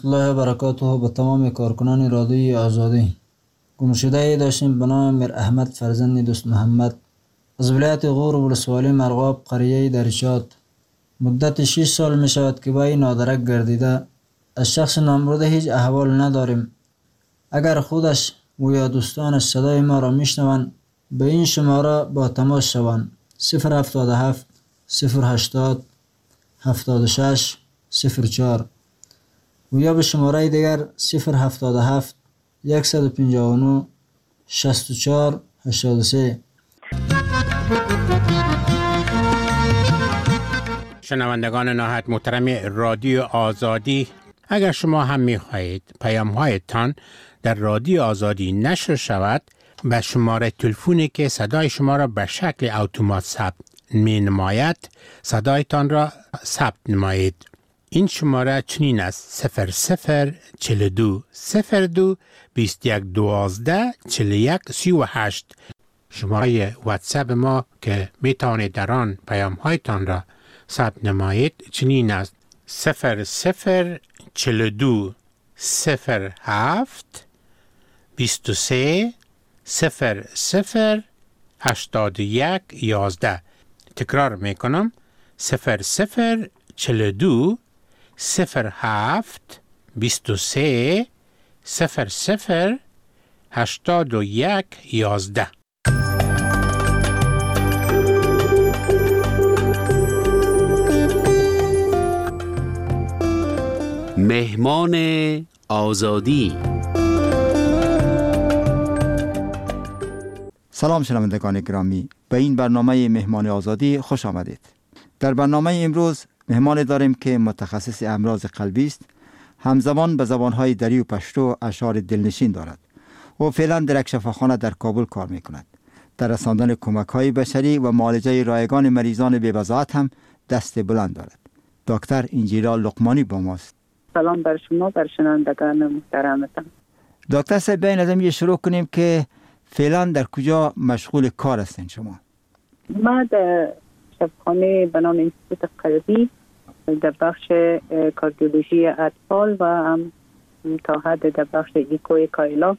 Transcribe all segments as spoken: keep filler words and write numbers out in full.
الله و برکاته به تمام کارکنان رادیوی آزادی. گمشده داشتیم به نام میر احمد فرزند دوست محمد از ولایت غور ولسوالی مرغاب قریه درشات. مدت شش سال می شود که با این نادرک گردیده. از شخص نامبرده هیچ احوال نداریم. اگر خودش و یا دوستانش صدای ما را میشنوند به این شماره با تماس شوند: صفر هفتاد و هفت صفر هشتاد هفتاد و شش صفر چهار و یا به شماره دیگر صفر هفتاد و هفت صد و پنجاه و نه شصت و چهار هشتاد و سه. شنوندگان نهایت محترم رادیو آزادی، اگر شما هم می‌خواهید پیام‌هایتان در رادیو آزادی نشر شود، به شماره تلفنی که صدای شما را به شکل اتومات ثبت می‌نماید صدایتان را ثبت نمایید. این شماره چنین است: صفر صفر چهل و دو صفر دو بیست و یک دوازده چهل و یک سی و هشت. شماره واتساپ ما که میتوانید در آن پیام‌هایتان را ثبت نمایید چنین است: صفر صفر چهل و دو صفر هفت بیست و سه صفر صفر هشتاد و یک یازده. تکرار میکنم: صفر صفر چهل و دو صفر هفت بیست و سه صفر صفر هشتاد و یک یازده. مهمان آزادی. سلام شنوندگان گرامی، به این برنامه مهمان آزادی خوش آمدید. در برنامه امروز مهمان داریم که متخصص امراض قلبی است. همزمان به زبانهای دری و پشتو اشعار دلنشین دارد و فعلا در یک شفاخانه در کابل کار می کند. در رساندن کمک‌های بشری و معالجه رایگان مریضان بی‌وضاحت هم دست بلند دارد. دکتر انجیلا لقمانی با ماست. سلام بر شما، بر شنوندگان محترمتان. دکتر صاحب، بیاین از این شروع کنیم که فعلا در کجا مشغول کار هستین شما؟ ما در شفاخانه به نام انستیتوت قلبی در بخش کاردیولوژی اطفال و هم تا حد در بخش ایکوی کایلا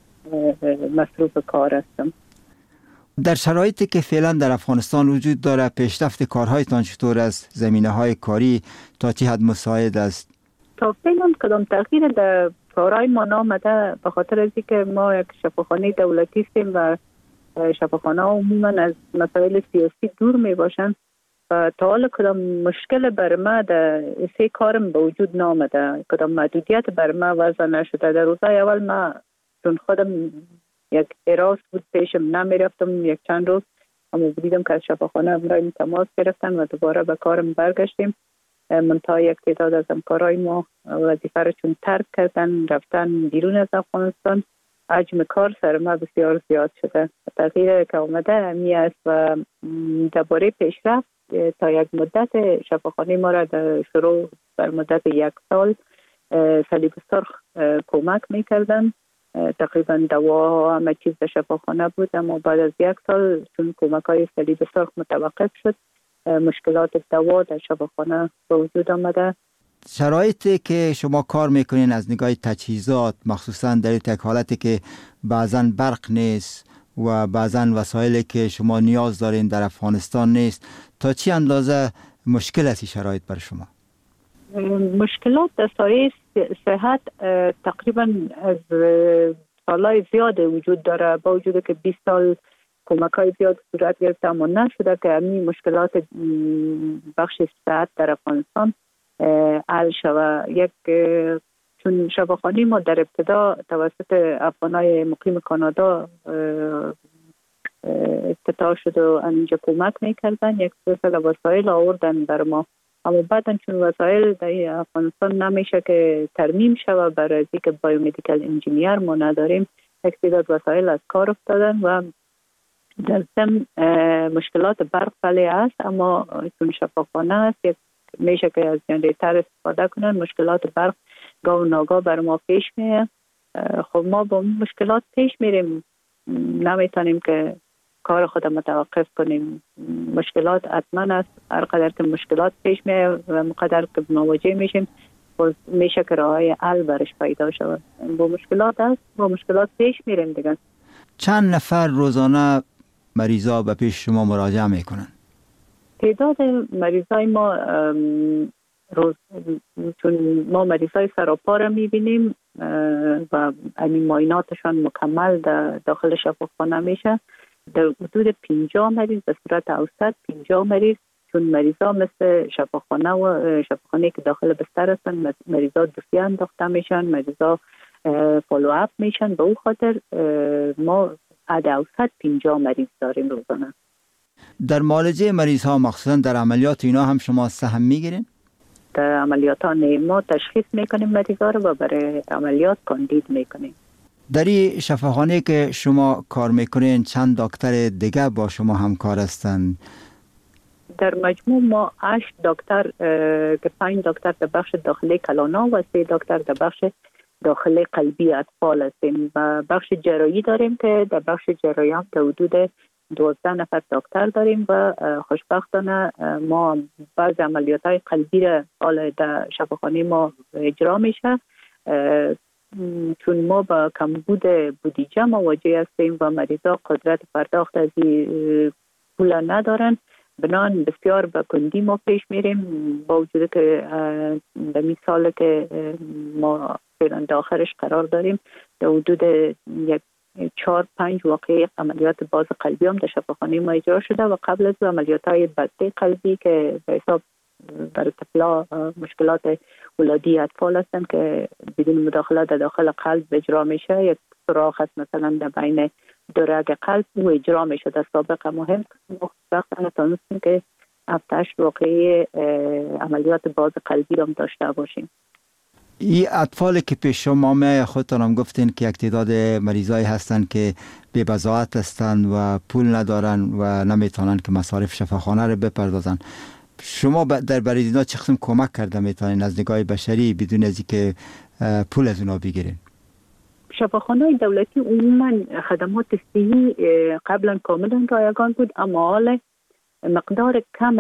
مصروف کار هستم. در شرایطی که فعلا در افغانستان وجود داره، پیشرفت کارهایتان چطور است؟ زمینه های کاری تا چه حد مساعد است؟ تا فعلا کدام تغییر در کارهای ما نامده، به خاطر از اینکه ما یک شفاخانه دولتی هستیم و شفاخانه عموما از مسائل سیاسی دور می باشند و تا حالا کدام مشکل بر ما در سه کارم به وجود نامده، کدام محدودیت بر ما وضع نشده. در روزهای اول ما چون خودم یک اراس بود پیشم نمی رفتم یک چند روز، اما دیدم که از شفاخانه امرایم تماس گرفتن و دوباره به کارم برگشتیم. منتها یک تعداد از همکارای ما وظیفه را چون ترک کردن رفتن بیرون از افغانستان، حجم کار سر ما بسیار زیاد شده. تغییر که آمده می است و درباره پیشرفت تا یک مدت شفاخانه ما را در شروع بر مدت یک سال صلیب سرخ کمک می کردن. تقریبا دوا همه چیز در شفاخانه بود، اما بعد از یک سال چون کمک های صلیب سرخ متوقف شد، مشکلات دوا در شفاخانه به وجود آمده. شرایطی که شما کار میکنین از نگاه تجهیزات، مخصوصا در یک حالتی که بعضا برق نیست و بعضا وسایلی که شما نیاز دارین در افغانستان نیست، تا چی اندازه مشکل است این شرایط بر شما؟ مشکلات در سایه صحت تقریبا از سالهای زیاد وجود داره، با وجود که بیست سال کمک های زیاد صورت گرفت اما نشده که همین مشکلات بخش صحت در افغانستان حل شود. یک چون شفاخانه ما در ابتدا توسط افغانای مقیم کانادا افتتاح شد و اینجا کمک میکردن، یک سلسله وسایل آوردن بر ما، اما بعدا چون وسایل در افغانستان نمیشه که ترمیم شود برای اینکه بایومدیکال انجینیر ما نداریم، یک تعداد وسایل از کار افتادن و در ضمن مشکلات برق بله است، اما چون شفاخانه است یک میشه که از جنریتر استفاده کنن. مشکلات برق گاه و ناگاه بر ما پیش میه. خب ما با مشکلات پیش میریم، نمیتونیم که کار خود متوقف کنیم. مشکلات حتما است، هر قدر که مشکلات پیش میه و مقدر که مواجه میشیم باز میشه که راههای حل برش پیدا شود. با مشکلات هست، با مشکلات پیش میریم دیگه. چند نفر روزانه مریضا به پیش شما مراجعه میکنن؟ تعداد مریضای ما روز چون ما مریضای سراپا را میبینیم و این معایناتشان مکمل در داخل شفاخانه میشه، در حدود پنجاه مریض به صورت اوسط، پنجاه مریض، چون مریضا مثل شفاخانه و شفاخانه که داخل بستر هستن، مریضا دوسیه انداخته میشن، مریضا فالو اپ میشن. به او خاطر ما عد اوسط پنجاه مریض داریم روزانه. در معالجه مریض ها مخصوصا در عملیات اینا هم شما سهم میگیرین؟ در عملیات ها ما تشخیص میکنیم مریض ها رو و برای عملیات کاندید میکنیم. در این شفاخانه که شما کار میکنین چند دکتر دیگه با شما همکار هستند؟ در مجموع ما هشت دکتر که پنج دکتر در بخش داخلی کلانا و سه دکتر در بخش داخلی قلبی اطفال هستیم و بخش جراحی داریم که در بخش جراحی هم تا حدود دوازده نفر دکتر داریم و خوشبختانه ما بعض عملیات های قلبی را حالا در شفاخانه ما اجرا میشه، چون ما با کمبود بودجه مواجه هستیم و مریضا قدرت پرداخت از این پول ندارن، بنان بسیار به کندی ما پیش میریم. با وجود که در این سال که ما فعلا داخلش قرار داریم در حدود یک چهار پنج واقعی عملیات باز قلبی هم در شفاخانه ما اجرا شده و قبل از عملیات های بسته قلبی که به حساب برای طفلا مشکلات ولادی اطفال هستند که بدون مداخله در داخل قلب اجرا میشه، یک سوراخ هست مثلا در بین دو رگ قلب و اجرا میشه. در سابق مهم وقتا تانستیم که هفتش واقعی عملیات باز قلبی رو داشته باشیم. این اطفالی که پیش شما می خودتان هم گفتین که یک تعداد مریضایی هستند که بی بضاعت هستند و پول ندارن و نمیتونن که مصارف شفاخانه رو بپردازن. شما در برای اینا چه قسم کمک کرده میتونین از نگاه بشری بدون از اینکه پول از اونا بگیرین؟ شفاخانه دولتی عموما خدمات صحی قبلا کاملا رایگان بود، اما حال مقدار کم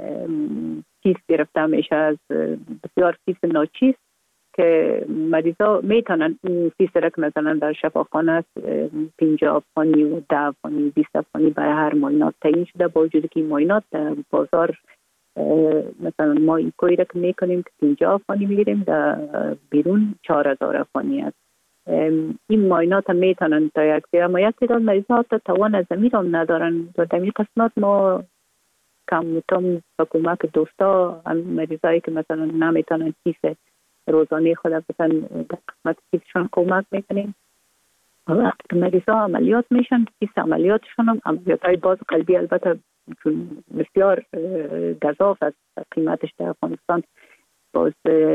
فیس گرفته میشه از بسیار فیس ناچیز که مریضا میتونن این فیس را که مثلا در شفاخانه پنجاه افغانی و ده افغانی بیست افغانی برای هر معاینات تعیین شده، با وجودی که این معاینات در بازار مثلا ما این کوی را که میکنیم که پنجاه افغانی میگیریم، در بیرون چهار هزار افغانی است. این معاینات هم میتونن تا یک سیر، اما یک تعداد مریضا تا توان از زمین هم ندارن و در این قسمت ما کم کم با کمک دوستا مریضایی که مثلا نمیتونن فیس روزانه خود بسن در قسمت فیسشان کمک میکنیم. وقتی که مریضا عملیات میشن فیس عملیاتشان هم عملیات های باز قلبی البته چون بسیار گزاف از قیمتش در افغانستان، باز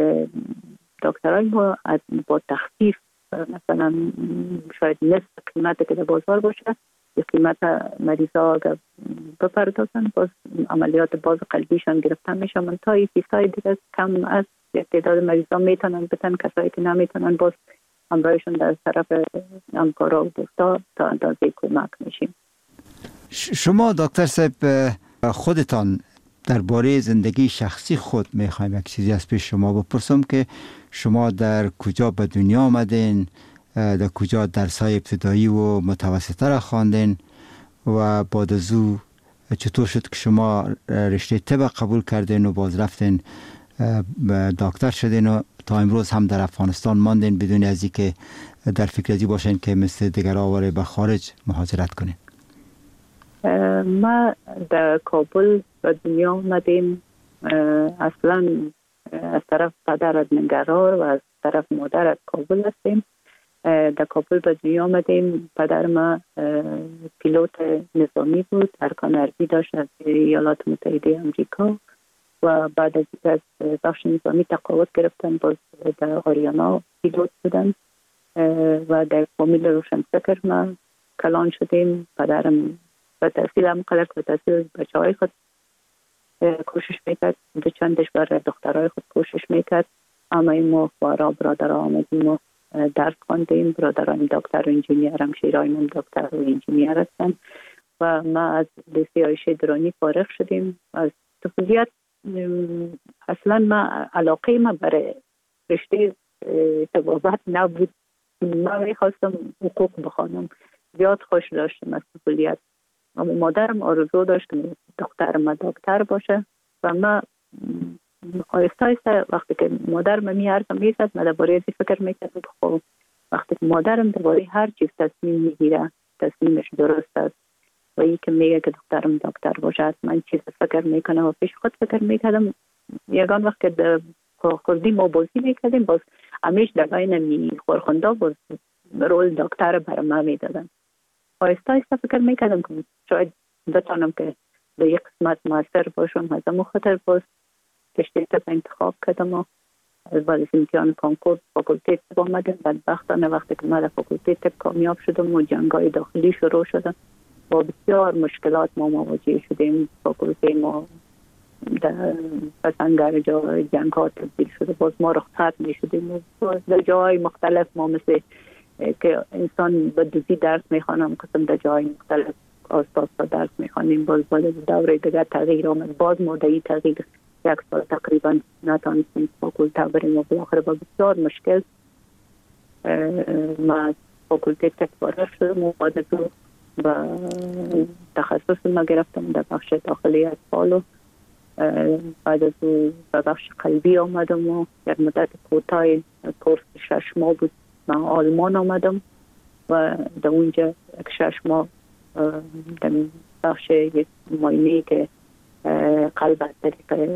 دکترای ما با تخفیف مثلا شاید نصف قیمت که در بازار باشه یا قیمت مریضا اگر بپردازن باز عملیات باز قلبیشان گرفتن میشه. من تا این فیسای دیگه کم از تعداد مریضا میتونن بتن، کسایی که نمیتونن باز همراهشون در طرف همکارا و دوستا تا اندازه کمک میشیم. شما دکتر صاحب خودتان درباره زندگی شخصی خود میخوایم یک چیزی از پیش شما بپرسم که شما در کجا به دنیا آمدین، در کجا درس‌های ابتدایی و متوسطه را خواندین و بعد از او چطور شد که شما رشته طب قبول کردین و باز رفتین دکتر شدین و تا امروز هم در افغانستان ماندین بدون از اینکه در فکر ازی باشین که مثل دیگر آواره به خارج مهاجرت کنین؟ ما در کابل به دنیا آمدیم. اصلا از طرف پدر از ننگرهار و از طرف مادر از کابل هستیم. در کابل به دنیا آمدیم. پدر ما پیلوت نظامی بود، ارکان ارضی داشت از ایالات متحده امریکا و بعد از از بخش نظامی تقاعد گرفتن، باز در آریانا پیلوت بودن و در فامیل روشنفکر ما کلان شدیم. پدرم به تحصیل هم قلق به تحصیل بچه های خود کوشش میکرد، دو چندش برای دخترهای خود کوشش میکرد، اما این ما بارا برادر آمدیم و درس خواندیم. برادران دکتر و انجینیر هم شیرایمون دکتر و انجینیر هستن و ما از لیسه عایشه درانی فارغ شدیم. از طفولیت اصلا ما علاقه ما برای رشته طبابت نبود. من میخواستم حقوق بخوانم، زیاد خوش داشتم از کلیت. اما مادرم آرزو داشت که دختر ما دکتر باشه و من آیسته آیسته وقتی که مادرم می حرفم میزد من درباره ازی فکر میکردم. خب وقتی که مادرم درباره هر چیز تصمیم میگیره تصمیمش درست است و ای که میگه که دخترم دکتر باشه من چیز فکر میکنم و پیش خود فکر میکردم. یگان وقت که در خوردی ما بازی میکردیم باز همیش در بین می خورخونده باز رول دکتر بر ما میدادن. آیسته آیسته فکر میکردم که شاید بتانم که به یک قسمت موثر باشم. از امو خاطر باز رشته طب انتخاب کردم و بعد از امتحان کنکور فاکولته طب آمدم. بدبختانه وقتی که من در فاکولته طب کامیاب شدم و جنگای داخلی شروع شدن با بسیار مشکلات ما مواجه شدیم. فاکولته ما در پسنگر جا جنگ ها تبدیل شده، باز ما رخصت می شدیم در جای مختلف. ما مثل که انسان به دوزی درس می خوانم قسم در جای مختلف آستاز درس می خوانیم. باز باید دوره دیگر تغییر آمد، باز ما در این تغییر یک سال تقریبا نتانستیم فاکولته بریم و بالاخره با بسیار مشکل ما فاکولته طب وارد شدم و بعد از اون با تخصص ما گرفتم در بخش داخلی اطفال و بعد از اون به بخش قلبی آمدم و یک مدت کوتاه کورس شش ماه بود من آلمان آمدم و در اونجا یک شش ماه در بخش یک معاینه که قلب از طریق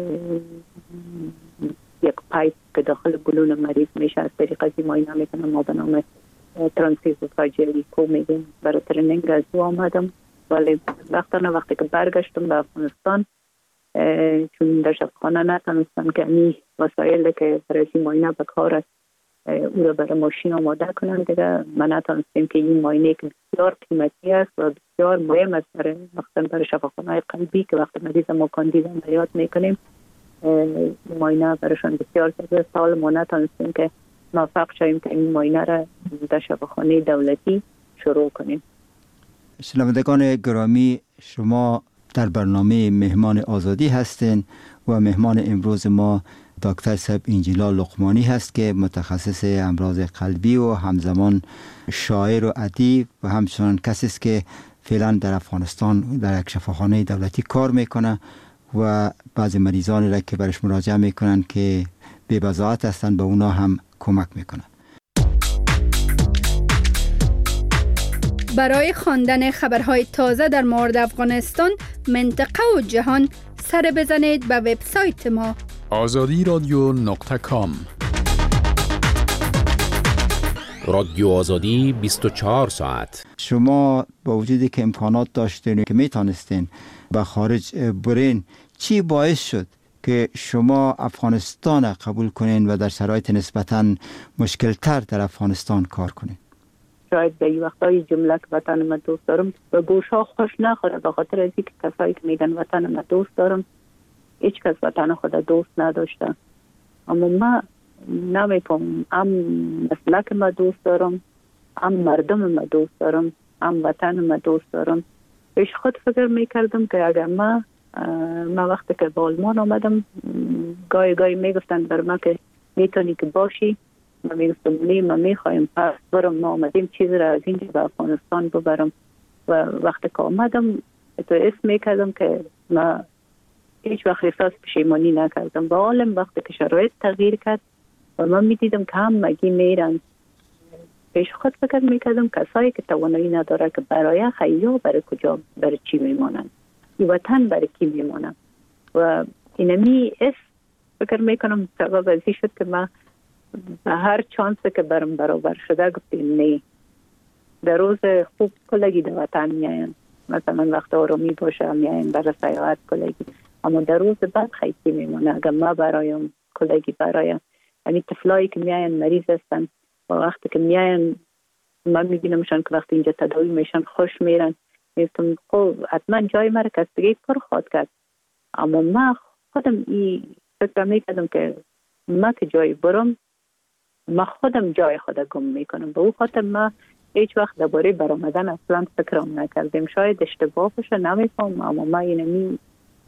یک پایپ که داخل بلون مریض میشه از طریق از این معاینه میکنم ما به نام ترانسفیزوفاژی کو میگیم. برای ترنینگ از او آمدم ولی وقتانه وقتی که برگشتم به افغانستان چون در شفاخانه نتانستم که این وسایل که برای این معاینه به کار است او را برای ماشین آماده کنم دیگه. من نتانستیم که این معاینه که بسیار قیمتی است و بسیار مهم است برای مخصوصا برای شفاخانه قلبی که وقتی مریض ما کاندید عملیات میکنیم معاینه برایشان بسیار زیاده. سال ما نتانستیم که موفق شویم که این معاینه را در شفاخانه دولتی شروع کنیم. شنوندگان گرامی، شما در برنامه مهمان آزادی هستین و مهمان امروز ما دکتر صاحب انجیلا لقمانی هست که متخصص امراض قلبی و همزمان شاعر و ادیب و همچنان کسی است که فعلا در افغانستان در یک شفاخانه دولتی کار میکنه و بعضی مریضانی را که برش مراجعه میکنن که بی بضاعت هستن به اونا هم کمک میکنه. برای خواندن خبرهای تازه در مورد افغانستان، منطقه و جهان سر بزنید به وبسایت ما آزادی رادیو نقطه کام. رادیو آزادی بیست و چهار ساعت. شما با وجودی که امکانات داشتین که میتونستین به خارج برین، چی باعث شد که شما افغانستان قبول کنین و در شرایط نسبتاً مشکل تر در افغانستان کار کنین؟ شاید به این وقتای جمله که وطن ما دوست دارم به گوش ها خوش نخوره، به خاطر از اینکه کسایی که میگن وطن ما دوست دارم هیچ کس وطن خود دوست نداشته. اما ما نمیفهم، هم مسلک ما دوست دارم، هم مردم ما دوست دارم، هم وطن ما دوست دارم. پیش خود فکر میکردم که اگر ما ما وقتی که به آلمان آمدم گاهی گاهی میگفتن بر ما که میتونی که باشی، ما میگفتم نه ما میخوایم پس برم، ما آمدیم چیز را از اینجا به افغانستان ببرم. و وقتی که آمدم تو اسم میکردم که ما هیچ وقت احساس پشیمانی نکردم. با عالم وقتی که شرایط تغییر کرد و من میدیدم که هم مگی میرن، پیش خود فکر میکردم کسایی که توانایی نداره که برای خیلی برای کجا برای چی میمانن، این وطن برای کی میمانن. و اینمی اس فکر میکنم سبب ازی شد که من به هر چانسی که برم برابر شده گفتیم نه. در روز خوب کلگی در وطن میاین، مثلا وقت آرامی باشه میاین برای سیاحت کلگی، اما در روز بعد خیلی میمونه. اگر ما برایم کلگی برایم، یعنی طفلایی که میاین مریض هستن و وقتی که میاین من میبینمشان که وقتی اینجا تداوی میشن خوش میرن، میگم خب حتما جای مرا کستگی پر خواهد کرد. اما من خودم این فکر میکردم که ما که جای برم ما خودم جای خودم گم میکنم. به او خاطر ما هیچ وقت درباره برآمدن اصلا فکرم نکردیم. شاید اشتباه باشه نمیفهم، اما ما اینمی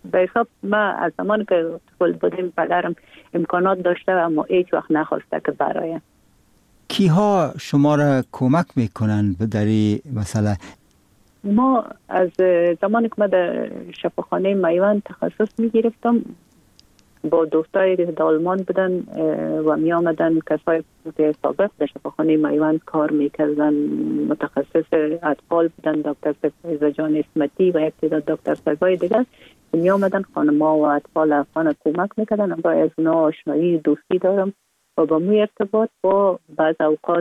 به حساب ما از زمان که طفل بودیم پدرم امکانات داشته اما هیچ وقت نخواسته که برایم. کیها شما را کمک میکنن در این مسئله؟ ما از زمانی که ما در شفاخانه میوند تخصص میگرفتم با دوستایی که در آلمان بودن و می آمدن کسای سابق در شفاخانه میوند کار میکردن، متخصص اطفال بودن، دکتر فیضا جان اسمتی و یک تعداد دکتر سگای دیگر می آمدن خانم‌ها و اطفال افغان کمک میکردن. اما از اونا آشنایی دوستی دارم و با می ارتباط با بعض اوقات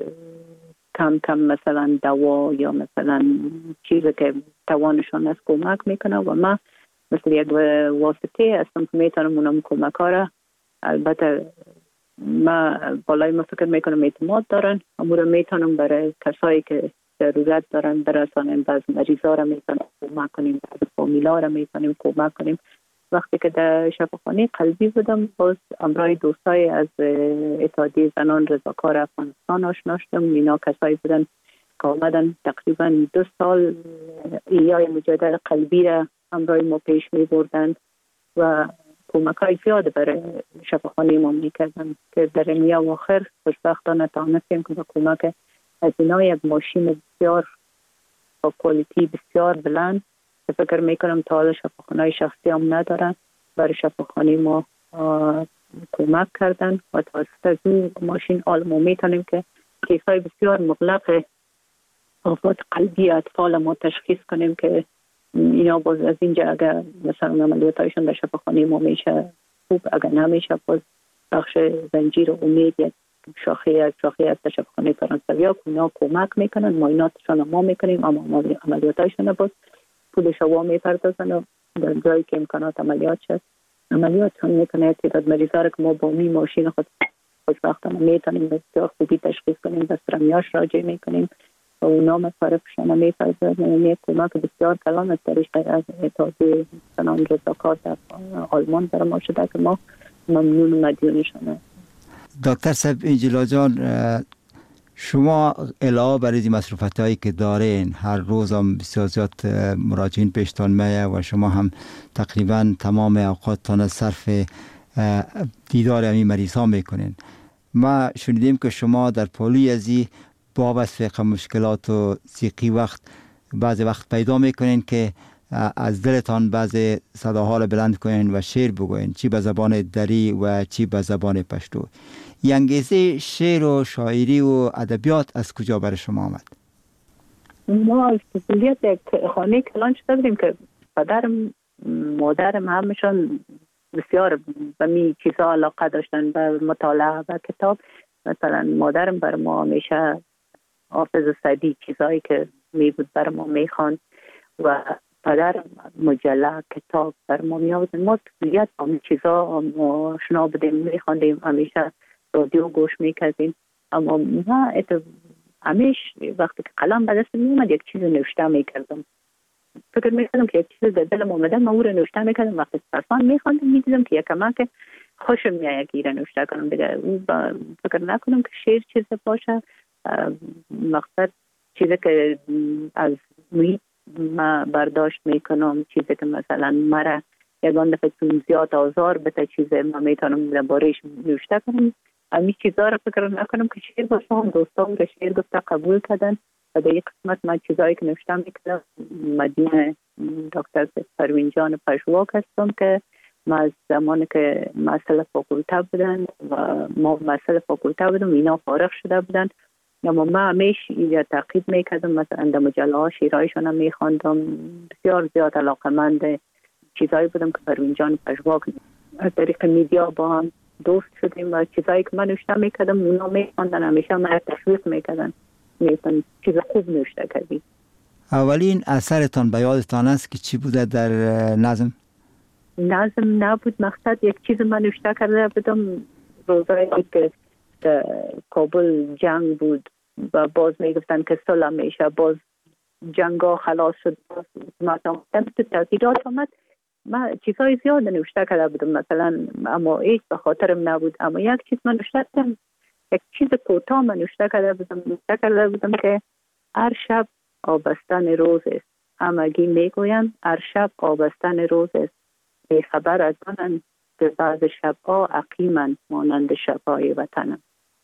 کم کم مثلا دوا یا مثلا چیزی که توانشان از کمک میکنه و ما مثل یک واسطه هستم که میتونم اونم کمک ها را، البته ما بالای ما فکر میکنم اعتماد دارن، اما رو میتونم برای کسایی که ضرورت دارن برسانیم. بعض مریضا را میتونم کمک کنیم، بعض فامیلا را میتونیم کمک کنیم. وقتی که در شفاخانه قلبی بودم باز امرای دوستای از اتحادیه زنان رضاکار افغانستان آشنا شدم. اینا کسایی بودن که آمدن تقریبا دو سال ایای مجادل قلبی را امرای ما پیش می بردن و کمک های زیاد برای شفاخانه ما می کردن که در این آخر خوشبختانه تانستیم که با کمک از اینا یک ماشین بسیار با کوالیتی بسیار بلند که فکر می کنم تا حالا شفاخانه های شخصی هم ندارن برای شفاخانه ما کمک کردن و توسط از این ماشین حال ما می تونیم که کیس های بسیار مغلق آفات قلبی اطفال ما تشخیص کنیم که اینا باز از اینجا اگر مثلا عملیاتایشون در شفاخانه ما میشه خوب، اگر نمیشه باز بخش زنجیر امید یک شاخه از شاخه از شفاخانه فرانسویا که اونا کمک میکنن، معایناتشون ما میکنیم اما عملیاتایشون باز پولش وا میپردازن و در جایی که امکانات عملیات شد عملیاتشون میکنه. تعداد مریضا رو که ما با می ماشین خود خوشبختانه میتونیم بسیار خوبی تشخیص کنیم، بسترمیاش راجع میکنیم و اونا مصارفشان هم میپردازن. یک کمک بسیار کلان از طریق از اتحادیه زنان رضاکار در آلمان در ما شده که ما ممنون و مدیونشان. دکتر صاحب انجلا جان، شما علاوه بر این مصروفات هایی که دارین هر روز هم بسیار زیاد مراجعین پیشتان میه و شما هم تقریبا تمام اوقاتتان صرف دیدار همین مریض ها میکنین. ما شنیدیم که شما در پالوی ازی با وصف مشکلات و ضیقی وقت بعضی وقت پیدا میکنین که از دلتان بعضی صداها را بلند کنین و شعر بگوین، چی به زبان دری و چی به زبان پشتو. این انگیزه شعر و شاعری و ادبیات از کجا برای شما آمد؟ ما از کلیت یک خانه کلان شده بودیم که پدرم مادرم همشون بسیار به می چیزا علاقه داشتن، به مطالعه و کتاب. مثلا مادرم بر ما همیشه حافظ سعدی چیزایی که می بود بر ما می خواند و پدر مجله کتاب بر ما می آورد. ما کلیت همین چیزا آشنا بودیم، می خواندیم، همیشه رادیو گوش می کردیم. اما ما همیشه وقتی که قلم به دست می اومد یک چیز نوشته می کردم. فکر می کردم که یک چیز در دلم اومده ما او رو نوشته می کردم. وقتی صرفا می خواندم می دیدم که یک کمک خوشم میاد که ایره نوشته کنم. دیگه فکر نکنم که شعر چیز باشه. مقصد چیزی که از محیط ما برداشت میکنم، چیزی که مثلا مرا یگان دفعه چون زیاد آزار بده چیز ما میتونم درباره‌اش نوشته کنم. همین چیزا رو فکر نکنم که شعر باشه. هم دوستان رو شعر گفته قبول کردن و در یک قسمت من چیزایی که نوشته میکردم مدینه دکتر پروین جان پژواک هستم که ما از زمانی که مسئله فاکولته بودن و ما مسئله فاکولته بودم اینا فارغ شده بودن، اما ما همیشه یا تعقیب میکردم. مثلا در مجله ها شیرایشان هم میخواندم. بسیار زیاد علاقمند چیزایی بودم که پروین جان پژواک از طریق میدیا با هم دوست شدیم و چیزایی که من نوشته میکردم اونا میخواندن، همیشه من تشویق میکردن، میگفتن چیز خوب نوشته کردی. اولین اثرتان به یادتان است که چی بوده در نظم؟ نظم نبود، مقصد یک چیز من نوشته کرده بودم روزایی که کابل جنگ بود و باز میگفتن که صلح میشه، باز جنگا خلاص شد، باز مردم تو تغییرات آمد. من چیزهای زیاد نوشته کرده بودم مثلا، اما هیچ به خاطرم نبود. اما یک چیز من نوشته کردم، یک چیز کوتاه من نوشته کرده بودم نوشته کرده بودم که هر شب آبستن روز است. همگی میگویند هر شب آبستن روز است. خبر از آنند که بعض شبها عقیمند مانند شبهای وطنم.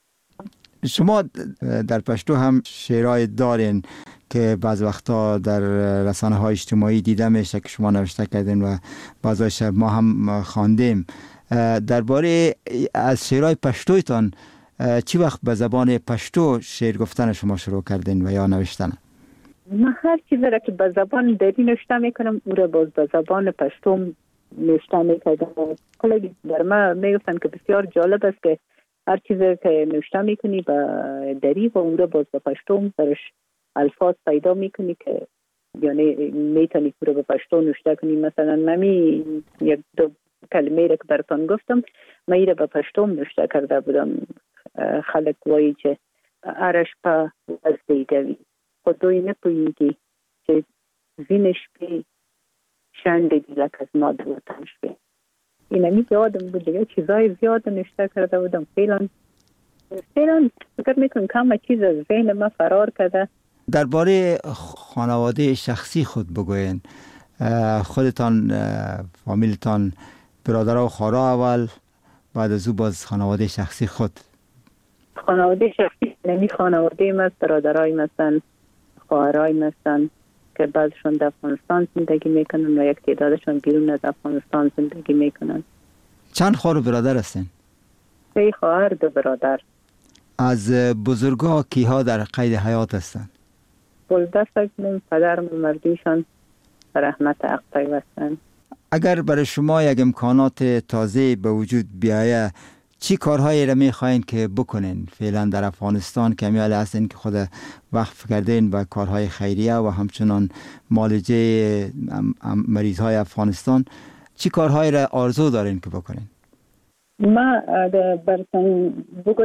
شما در پشتو هم شعرهای دارین که بعض وقتا در رسانه های اجتماعی دیده میشه که شما نوشته کردین و بعضای شب ما هم خواندیم. درباره از شعرهای پشتویتان چی وقت به زبان پشتو شعر گفتن شما شروع کردین و یا نوشتن؟ من هر چیزی را که به زبان دری نوشته میکنم او را باز به زبان پشتو نوشته میکردم. کلی در ما میگفتن که بسیار جالب است که هر چیزی که نوشته میکنی به دری و او را باز به پشتو درش الفاظ پیدا میکنی که یعنی میتونی او را به پشتو نوشته کنی. مثلا نمی یک دو کلمه را که براتون گفتم من ای را به پشتو نوشته کرده بودم. خلق وایی که ارش پا از دیگوی خودوی نپوییگی که زینش بی شنده دیلک از ما دوتنش بی. این همی یادم بود دیگه چیزای زیاد نشته کرده بودم. فیلان فیلان فکر میکنم کم چیز از ذهن ما فرار کرده. درباره خانواده شخصی خود بگوین. خودتان، فامیلتان، برادرها و خواهرها اول، بعد از او باز خانواده شخصی خود. خانواده شخصی نمی خانواده ما برادرای مثلا خواهرای مثلا که بعضشون در افغانستان زندگی میکنن و یک تعدادشون بیرون از افغانستان زندگی میکنن. چند خواهر و برادر هستین؟ سه خواهر دو برادر. از بزرگا کیها در قید حیات هستن؟ بلدستم پدر مردیشان رحمت حق پیوستن. اگر برای شما یک امکانات تازه به وجود بیایه چی کارهایی را میخواین که بکنین فعلا در افغانستان که همیاله هستین که خود وقف کردین به کارهای خیریه و همچنان معالجه مریض های افغانستان، چی کارهایی را آرزو دارین که بکنین؟ ما برسن بگوید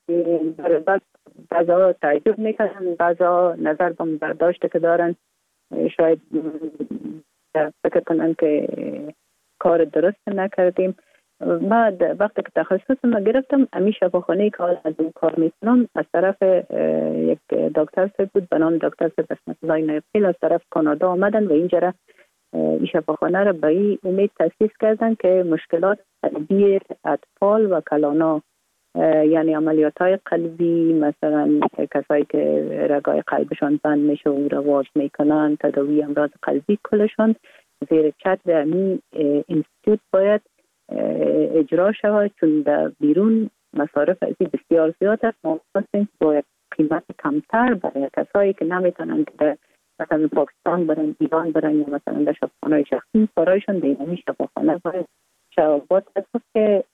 بعضا تعجب میکنن، بعضا نظر بم برداشت که دارن، شاید فکر کنن که کار درست نکردیم. ما وقتی که تخصص ما گرفتم امی شفاخانه که از اون کار میکنم از طرف یک دکتر صاحب بود به نام دکتر صاحب اسمت الله نایبخیل از طرف کانادا آمدن و اینجا این شفاخانه را به این امید تاسیس کردن که مشکلات قلبی اطفال و کلانا یعنی عملیات های قلبی، مثلا کسایی که رگای قلبشان بند میشه و را واز میکنن، تداوی امراض قلبی کلشان زیر چتر امی اینستیتوت باید اجرا شود، چون در بیرون مصارف ازی بسیار زیاد است. ما خواستیم با قیمت کمتر برای کسایی که نمیتونن که مثلا پاکستان برن، ایران برن یا مثلا در شفاخانه شخصی برایشان دیگه شفاخانه باید شبابات هست که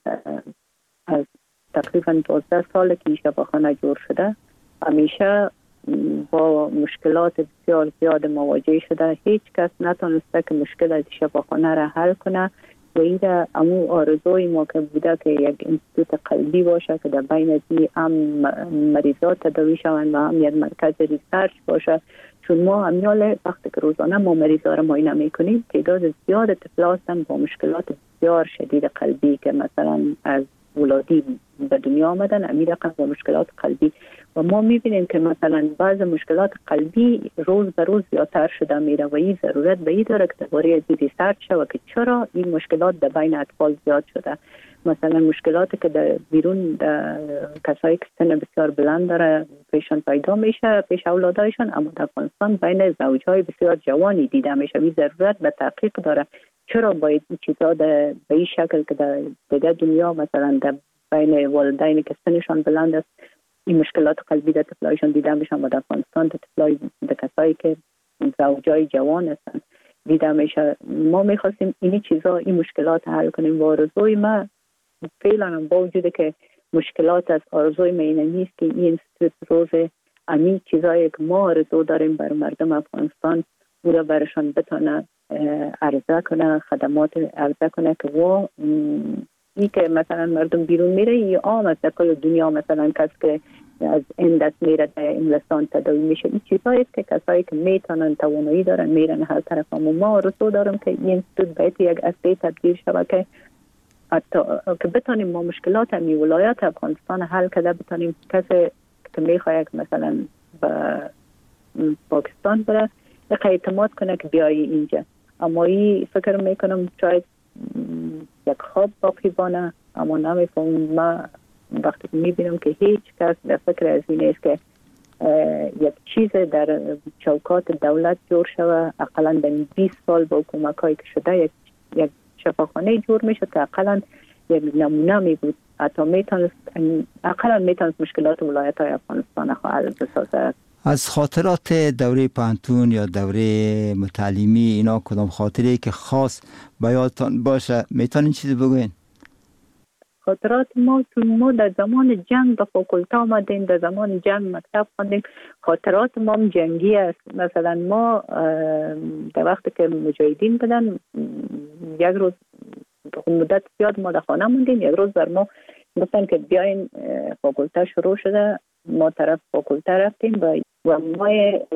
از تقریبا دوازده سال که این شفاخانه جور شده همیشه با مشکلات بسیار زیاد مواجه شده. هیچ کس نتونسته که مشکل از شفاخانه را حل کنه و این را امو آرزوی ما که بوده که یک انستیتوت قلبی باشه که در بین دی هم مریضات تداوی شوند و هم یک مرکز ریسرچ باشه، چون ما همیال وقتی که روزانه ما مریضا را معاینه میکنیم تعداد زیاد طفل هستن با مشکلات بسیار شدید قلبی که مثلا از ولادی به دنیا آمدن امی رقم با مشکلات قلبی و ما میبینیم که مثلا بعض مشکلات قلبی روز به روز زیادتر شده میره و این ضرورت به این داره که درباره از ریسرچ شود که چرا این مشکلات در بین اطفال زیاد شده. مثلا مشکلاتی که در بیرون کسایی که سن بسیار بلند داره پیشان پیدا میشه پیش اولادایشان، اما در افغانستان بین زوجهای بسیار جوانی دیده میشه. این ضرورت به تحقیق داره چرا باید این چیزا به این شکل که در دیگه دنیا مثلا در بین والدینی که سنشان بلند است این مشکلات قلبی در طفلایشان دیده میشن و در افغانستان در طفلای در کسایی که زوجای جوان هستن دیده میشه. ما میخواستیم این چیزا این مشکلات حل کنیم و آرزوی ما فعلا با وجود که مشکلات از آرزوی ما اینه نیست که این انستیتوت روز امی چیزایی که ما آرزو داریم بر مردم افغانستان او را برشان بتانه عرضه کنه، خدمات عرضه کنه که و ای که مثلا مردم بیرون میره یا عام است در کل دنیا، مثلا کس که از این دست میره در انگلستان تداوی میشه. این چیزایی که کسایی که میتونن توانایی دارن میرن هر طرف. اما ما رسو دارم که این انستیتوت باید یک اصلی تبدیل شود که حتی که بتانیم ما مشکلات همی ولایت افغانستان حل کرده بتانیم کسی که میخواه مثلا به پاکستان بره اعتماد کنه که بیایی اینجا. اما این فکر میکنم شاید یک خواب باقی بانه. اما نمیفهمم. من وقتی میبینم که هیچ کس در فکر از این است که یک چیز در چوکات دولت جور شوه، اقلا در بیست سال با حکومت هایی که شده یک, یک شفاخانه جور میشد که اقلا یک نمونه می بود، حتی میتونست اقلا میتونست مشکلات ولایت های افغانستان حل بسازد. از خاطرات دوره پانتون یا دوره متعلیمی اینا کدام خاطره که خاص به یادتان باشه میتونین چیزی بگوین؟ خاطرات ما تو ما در زمان جنگ به فاکولته آمدیم، در زمان جنگ مکتب خواندیم. خاطرات ما هم جنگی است. مثلا ما در وقتی که مجاهدین بدن یک روز مدت زیاد ما در خانه موندیم، یک روز بر ما گفتن که بیاین فاکولته شروع شده. ما طرف فاکولته رفتیم و و ما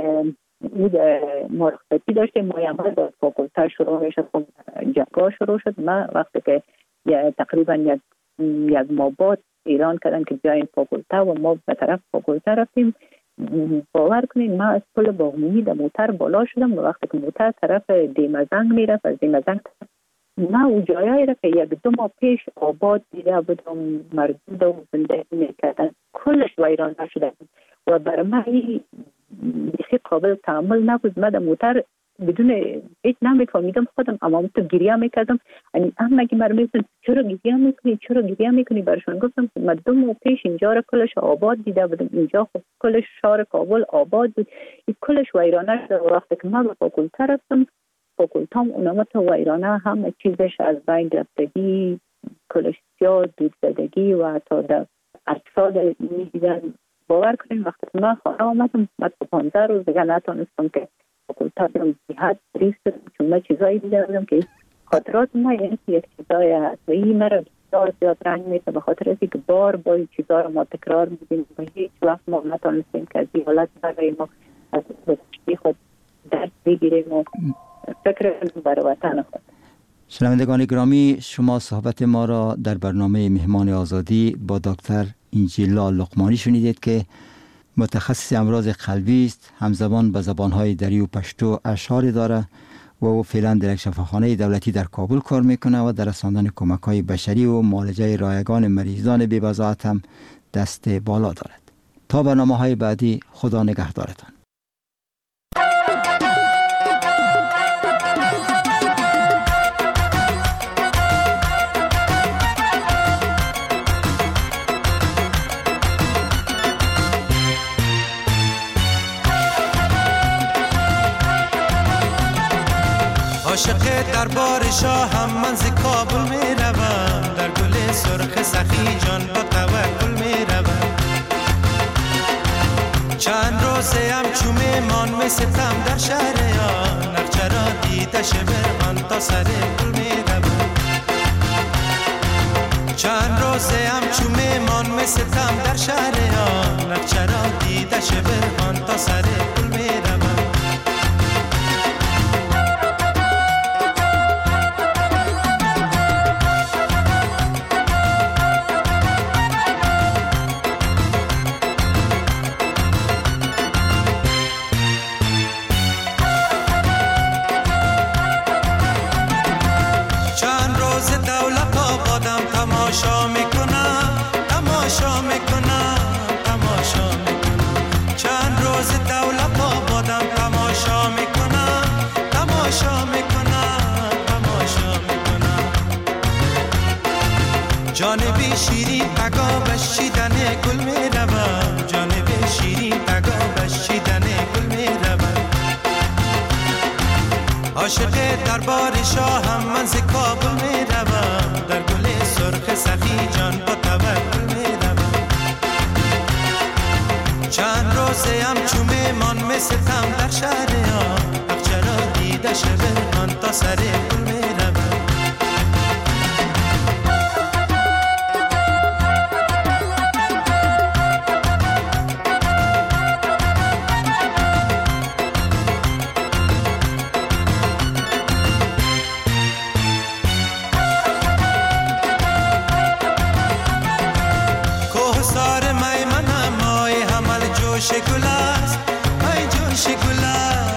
ما رخصتی داشتیم. ما یه در فاکولته شروع میشد، جنگا شروع شد. ما وقتی که تقریبا یک یک ماه بعد اعلان کردن که بیاین فاکولته و ما به طرف فاکولته رفتیم. باور کنید ما از پل باغنومی در موتر بالا شدم و وقتی که موتر طرف دیمزنگ میرفت، از دیمزنگ ما او جایایی را که یک دو ماه پیش آباد دیده بودم مردود و زندگی میکردن کلش ویران شده و برای من این بیخی قابل تحمل نبود. من در موتر بدون هیچ نمیفهمیدم خودم، اما تو گریه میکردم. یعنی هم مگه مرا میگفتن چرا گریه میکنی چرا گریه میکنی برشون گفتم که من دو ماه پیش اینجا را کلش آباد دیده بودم، اینجا خب کلش شهر کابل آباد بود، این کلش ویرانه شده. و وقتی که من به فاکولته رفتم، فاکولتام اونامت ویرانه، همه چیزش از بین رفتگی، کلش سیاه، دود زدگی و حتی در اجساد میدیدن. باور کنیم وقتی من خانه آمدم من تو پانزده روز دیگه نتونستم که فاکولته برم جهت ریست چون من چیزایی دیده بودم که خاطرات ما یعنی یک چیزایی هست و این مرا بسیار زیاد رنج میده به خاطر اینکه که بار بار چیزا رو ما تکرار میدیم و هیچ وقت ما نتونستیم که از این حالت برای ما از بسیاری خود درد بگیریم و فکر برای وطن خود. شنوندگان گرامی، شما صحبت ما را در برنامه مهمان آزادی با دکتر انجیلا لقمانی شنیدید که متخصص امراض قلبی است، همزبان به زبانهای دری و پشتو اشعاری داره و او فعلا در یک شفاخانه دولتی در کابل کار میکنه و در رساندن کمک‌های بشری و معالجه رایگان مریضان بی‌وضاحت هم دست بالا دارد. تا برنامه‌های بعدی، خدا نگهدارتان. عاشق دربار شاه هم من ز کابل می روم، در گل سرخ سخی جان با توکل می روم. چند روزه هم چو میمان می ستم در شهر آن، نقچرا دیده شبران تا سر گل می روم. چند روزه هم چو میمان می ستم در شهر آن، نقچرا دیده شبران تا سر گل می روم. تماشا میکنم تماشا میکنم تماشا میکنم چند روز دولت آبادم تماشا میکنم تماشا میکنم تماشا میکنم جانب شیرین تگا بشیدن گل میروم جانب شیرین تگا بشیدن گل میروم عاشق دربار شاه هم من ز کابل میروم در گل سرخ سخی جان با توکل میروم چند روزه هم چو میمان می ستم در شهر آن اقچرا دیده شبه آن تا سر گل میروم جوش گل است ای جوش گل است